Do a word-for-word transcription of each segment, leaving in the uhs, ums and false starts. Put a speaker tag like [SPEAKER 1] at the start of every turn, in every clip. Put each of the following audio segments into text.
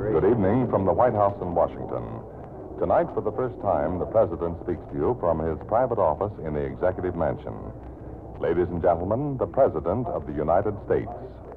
[SPEAKER 1] Good evening from the White House in Washington. Tonight, for the first time, the President speaks to you from his private office in the Executive Mansion. Ladies and gentlemen, the President of the United States.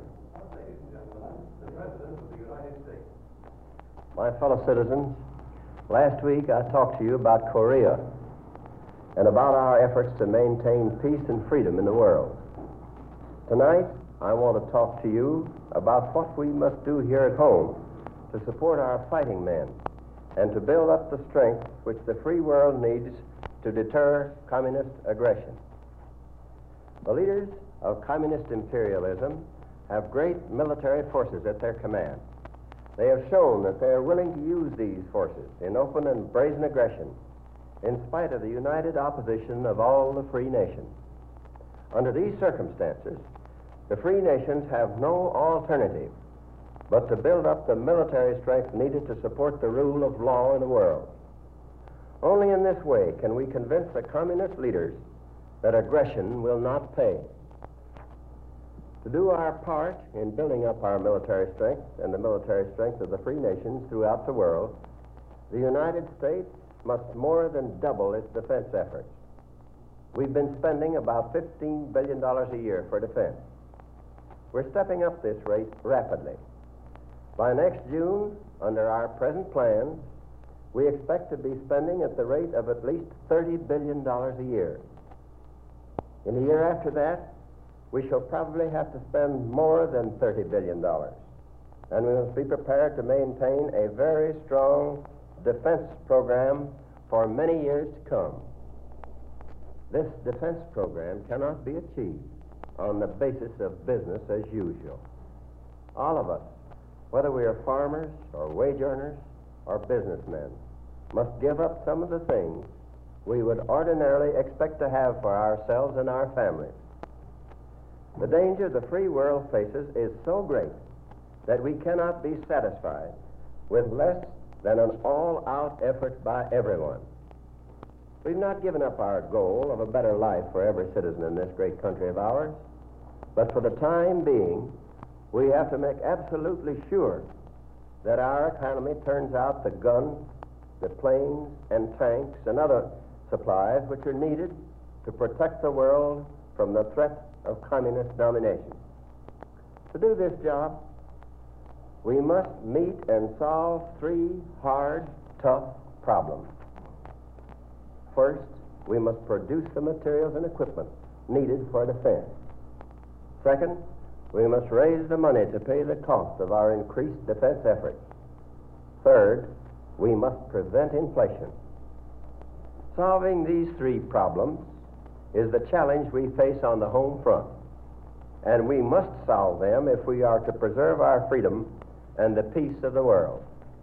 [SPEAKER 2] My fellow citizens, last week I talked to you about Korea and about our efforts to maintain peace and freedom in the world. Tonight, I want to talk to you about what we must do here at home to support our fighting men and to build up the strength which the free world needs to deter communist aggression. The leaders of communist imperialism have great military forces at their command. They have shown that they are willing to use these forces in open and brazen aggression in spite of the united opposition of all the free nations. Under these circumstances, the free nations have no alternative but to build up the military strength needed to support the rule of law in the world. Only in this way can we convince the communist leaders that aggression will not pay. To do our part in building up our military strength and the military strength of the free nations throughout the world, the United States must more than double its defense efforts. We've been spending about fifteen billion dollars a year for defense. We're stepping up this rate rapidly. By next June, under our present plans, we expect to be spending at the rate of at least thirty billion dollars a year. In the year after that, we shall probably have to spend more than thirty billion dollars. And we must be prepared to maintain a very strong defense program for many years to come. This defense program cannot be achieved on the basis of business as usual. All of us, whether we are farmers or wage earners or businessmen, must give up some of the things we would ordinarily expect to have for ourselves and our families. The danger the free world faces is so great that we cannot be satisfied with less than an all-out effort by everyone. We've not given up our goal of a better life for every citizen in this great country of ours, but for the time being, we have to make absolutely sure that our economy turns out the guns, the planes, and tanks, and other supplies which are needed to protect the world from the threat of communist domination. To do this job, we must meet and solve three hard, tough problems. First, we must produce the materials and equipment needed for defense. Second, we must raise the money to pay the cost of our increased defense efforts. Third, we must prevent inflation. Solving these three problems is the challenge we face on the home front, and we must solve them if we are to preserve our freedom and the peace of the world.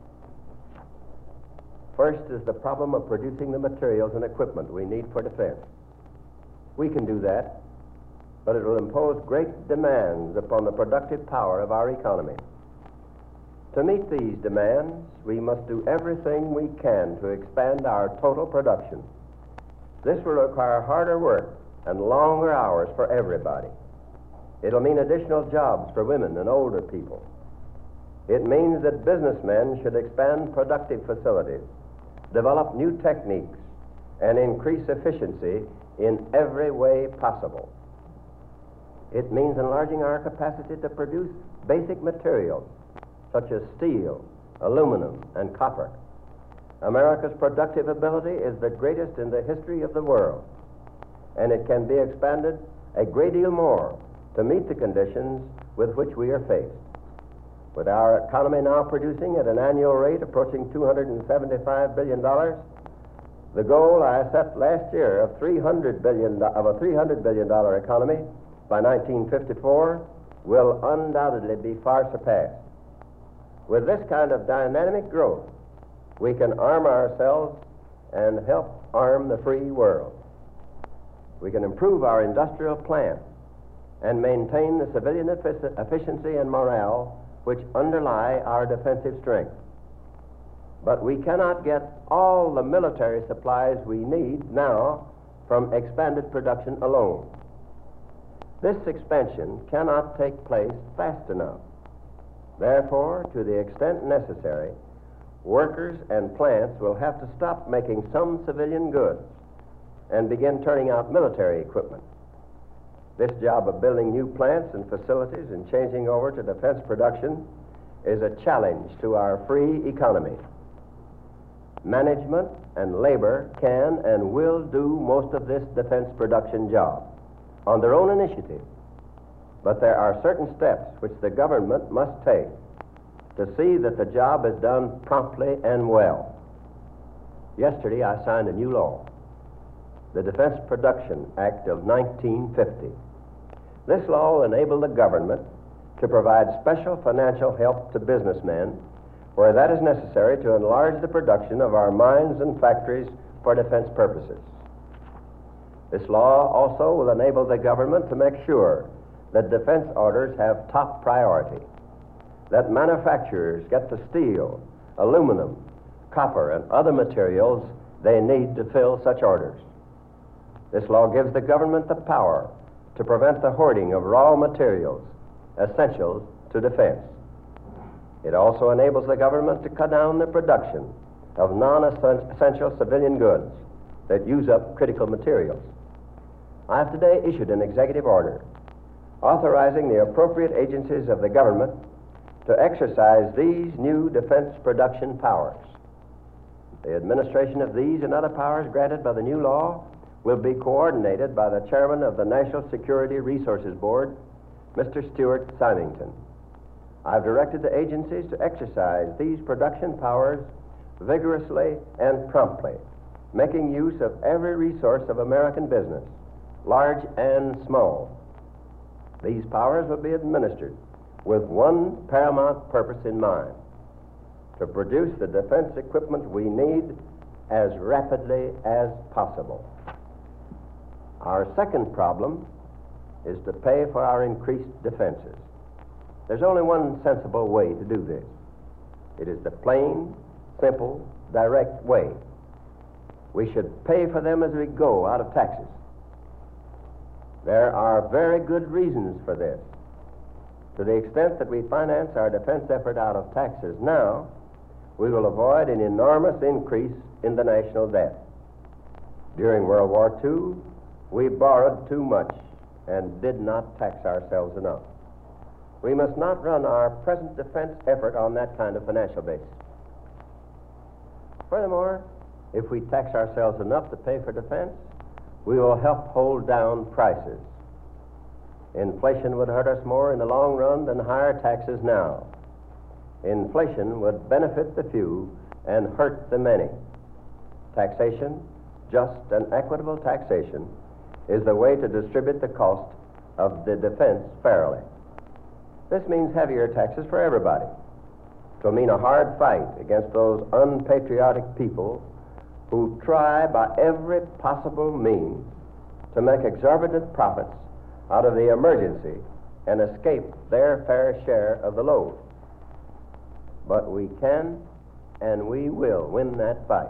[SPEAKER 2] First is the problem of producing the materials and equipment we need for defense. We can do that, but it will impose great demands upon the productive power of our economy. To meet these demands, we must do everything we can to expand our total production. This will require harder work and longer hours for everybody. It'll mean additional jobs for women and older people. It means that businessmen should expand productive facilities, develop new techniques, and increase efficiency in every way possible. It means enlarging our capacity to produce basic materials such as steel, aluminum, and copper. America's productive ability is the greatest in the history of the world, and it can be expanded a great deal more to meet the conditions with which we are faced. With our economy now producing at an annual rate approaching two hundred seventy-five billion dollars, the goal I set last year of three hundred billion dollars, of a three hundred billion dollars economy by nineteen fifty-four will undoubtedly be far surpassed. With this kind of dynamic growth, we can arm ourselves and help arm the free world. We can improve our industrial plant and maintain the civilian effic- efficiency and morale which underlie our defensive strength. But we cannot get all the military supplies we need now from expanded production alone. This expansion cannot take place fast enough. Therefore, to the extent necessary, workers and plants will have to stop making some civilian goods and begin turning out military equipment. This job of building new plants and facilities and changing over to defense production is a challenge to our free economy. Management and labor can and will do most of this defense production job on their own initiative, but there are certain steps which the government must take to see that the job is done promptly and well. Yesterday, I signed a new law, the Defense Production Act of nineteen fifty. This law will enable the government to provide special financial help to businessmen where that is necessary to enlarge the production of our mines and factories for defense purposes. This law also will enable the government to make sure that defense orders have top priority, that manufacturers get the steel, aluminum, copper, and other materials they need to fill such orders. This law gives the government the power to prevent the hoarding of raw materials essential to defense. It also enables the government to cut down the production of non-essential civilian goods that use up critical materials. I have today issued an executive order authorizing the appropriate agencies of the government to exercise these new defense production powers. The administration of these and other powers granted by the new law will be coordinated by the chairman of the National Security Resources Board, Mister Stuart Symington. I've directed the agencies to exercise these production powers vigorously and promptly, making use of every resource of American business, large and small. These powers will be administered with one paramount purpose in mind: to produce the defense equipment we need as rapidly as possible. Our second problem is to pay for our increased defenses. There's only one sensible way to do this. It is the plain, simple, direct way. We should pay for them as we go out of taxes. There are very good reasons for this. To the extent that we finance our defense effort out of taxes now, we will avoid an enormous increase in the national debt. During World War Two, we borrowed too much and did not tax ourselves enough. We must not run our present defense effort on that kind of financial basis. Furthermore, if we tax ourselves enough to pay for defense, we will help hold down prices. Inflation would hurt us more in the long run than higher taxes now. Inflation would benefit the few and hurt the many. Taxation, just and equitable taxation, is the way to distribute the cost of the defense fairly. This means heavier taxes for everybody. It will mean a hard fight against those unpatriotic people who try by every possible means to make exorbitant profits out of the emergency and escape their fair share of the load. But we can and we will win that fight.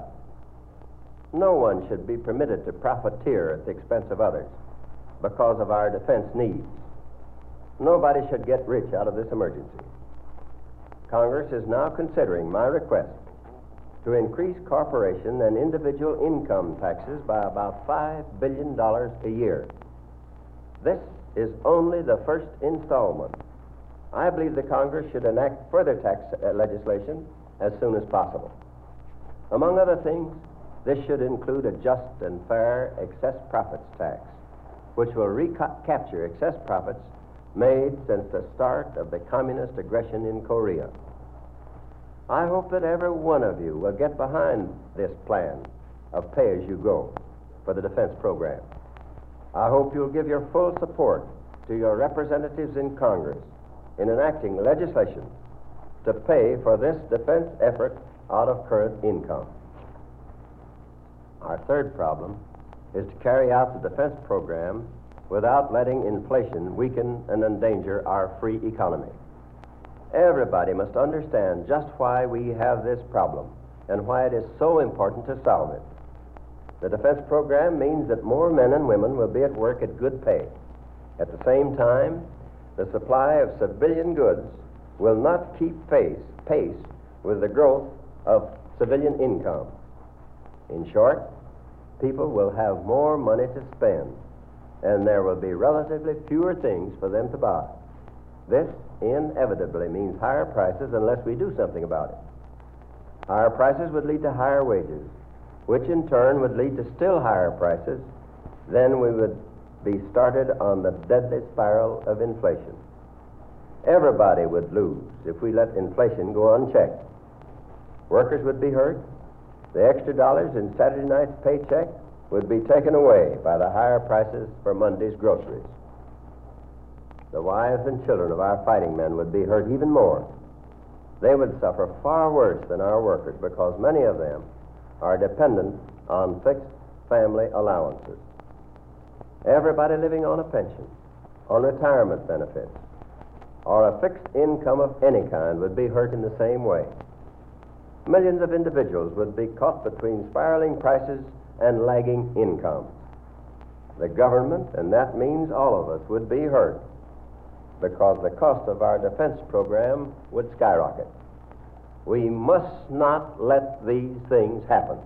[SPEAKER 2] No one should be permitted to profiteer at the expense of others because of our defense needs. Nobody should get rich out of this emergency. Congress is now considering my request to increase corporation and individual income taxes by about five billion dollars a year. This is only the first installment. I believe the Congress should enact further tax uh, legislation as soon as possible. Among other things, this should include a just and fair excess profits tax, which will recapture excess profits made since the start of the communist aggression in Korea. I hope that every one of you will get behind this plan of pay-as-you-go for the defense program. I hope you'll give your full support to your representatives in Congress in enacting legislation to pay for this defense effort out of current income. Our third problem is to carry out the defense program without letting inflation weaken and endanger our free economy. Everybody must understand just why we have this problem and why it is so important to solve it. The defense program means that more men and women will be at work at good pay. At the same time, the supply of civilian goods will not keep pace, pace with the growth of civilian income. In short, people will have more money to spend, and there will be relatively fewer things for them to buy. This inevitably means higher prices unless we do something about it. Higher prices would lead to higher wages, which in turn would lead to still higher prices. Then we would be started on the deadly spiral of inflation. Everybody would lose if we let inflation go unchecked. Workers would be hurt. The extra dollars in Saturday night's paycheck would be taken away by the higher prices for Monday's groceries. The wives and children of our fighting men would be hurt even more. They would suffer far worse than our workers because many of them are dependent on fixed family allowances. Everybody living on a pension, on retirement benefits, or a fixed income of any kind would be hurt in the same way. Millions of individuals would be caught between spiraling prices and lagging incomes. The government, and that means all of us, would be hurt because the cost of our defense program would skyrocket. We must not let these things happen.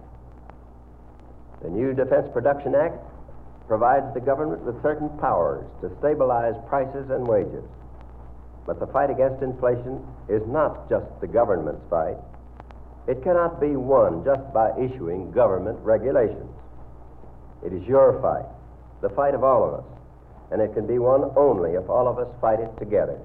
[SPEAKER 2] The new Defense Production Act provides the government with certain powers to stabilize prices and wages. But the fight against inflation is not just the government's fight. It cannot be won just by issuing government regulations. It is your fight, the fight of all of us, and it can be won only if all of us fight it together.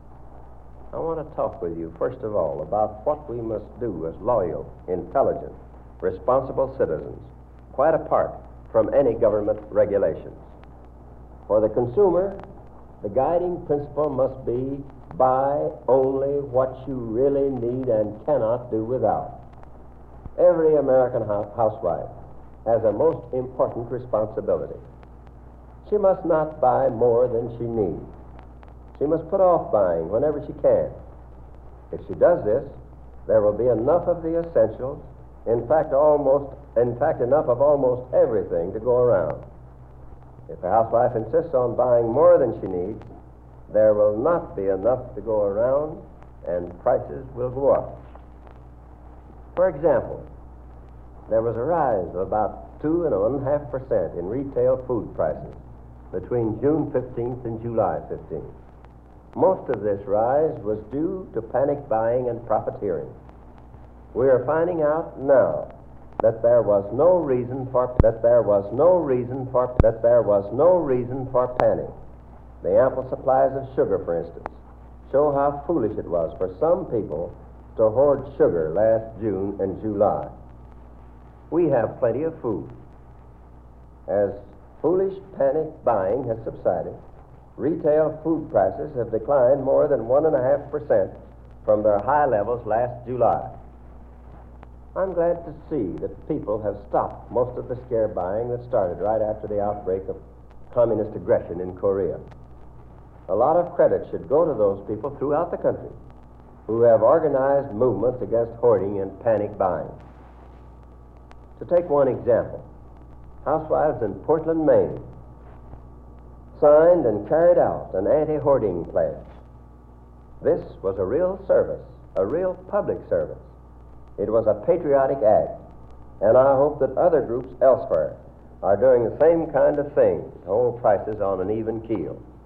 [SPEAKER 2] I want to talk with you, first of all, about what we must do as loyal, intelligent, responsible citizens, quite apart from any government regulations. For the consumer, the guiding principle must be buy only what you really need and cannot do without. Every American ho- housewife has a most important responsibility. She must not buy more than she needs. She must put off buying whenever she can. If she does this, there will be enough of the essentials, in fact, almost, in fact, enough of almost everything to go around. If a housewife insists on buying more than she needs, there will not be enough to go around, and prices will go up. For example, there was a rise of about two and one half percent in retail food prices between June fifteenth and July fifteenth. Most of this rise was due to panic buying and profiteering. We are finding out now that there was no reason for that there was no reason for that there was no reason for panic. The ample supplies of sugar, for instance, show how foolish it was for some people to hoard sugar last June and July. We have plenty of food. As foolish panic buying has subsided, retail food prices have declined more than one and a half percent from their high levels last July. I'm glad to see that people have stopped most of the scare buying that started right after the outbreak of communist aggression in Korea. A lot of credit should go to those people throughout the country who have organized movements against hoarding and panic buying. To take one example, housewives in Portland, Maine, signed and carried out an anti-hoarding pledge. This was a real service, a real public service. It was a patriotic act, and I hope that other groups elsewhere are doing the same kind of thing to hold prices on an even keel.